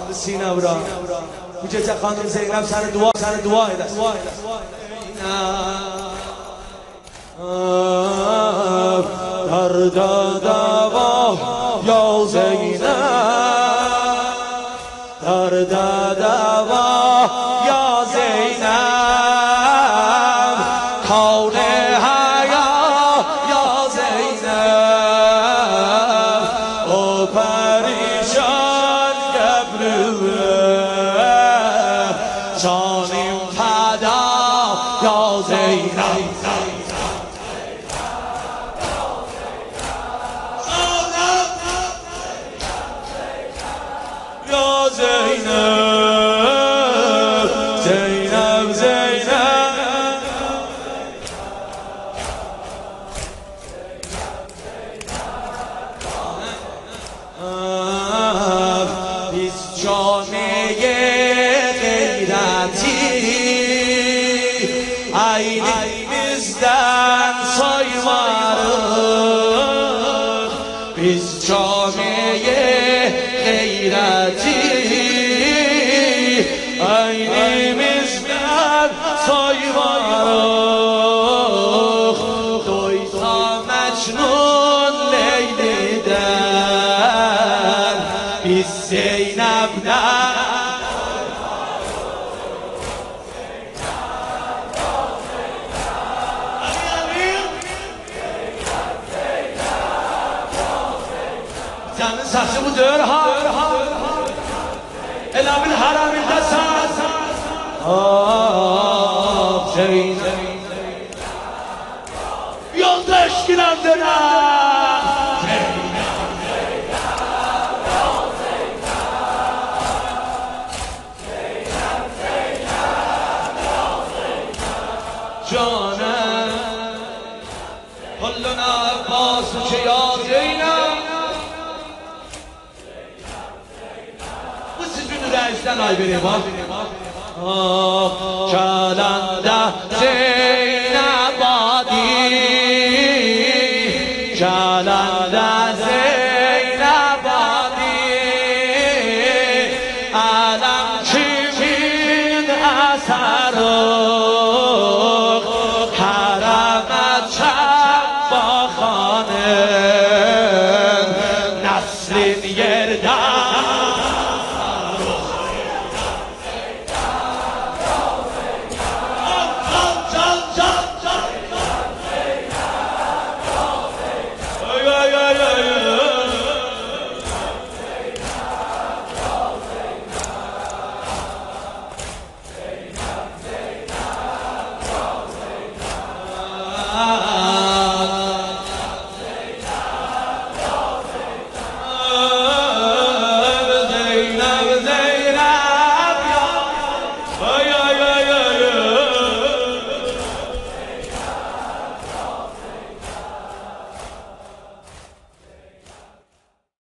سینم را میگه خانم زینب سر دعا دست درد دوا یا زینب درد دوا یا زینب کون حیا یا زینب او پریشان گبروه جانیم فدا یا زینب یا زینب زینب زینب بیست جامعه غیرتی aynimizden soymarız biz camiye gayreti aynimizden soymarız doysa Mecnun Leyli'den biz Zeynep'den Canın saçı budur ha Elabil haraminde saz Ah Zeynep Yolda eşkiler döner Canım Kulluna Abbas'ı ya Zeynep reisten ay vereyim ha. Kalanda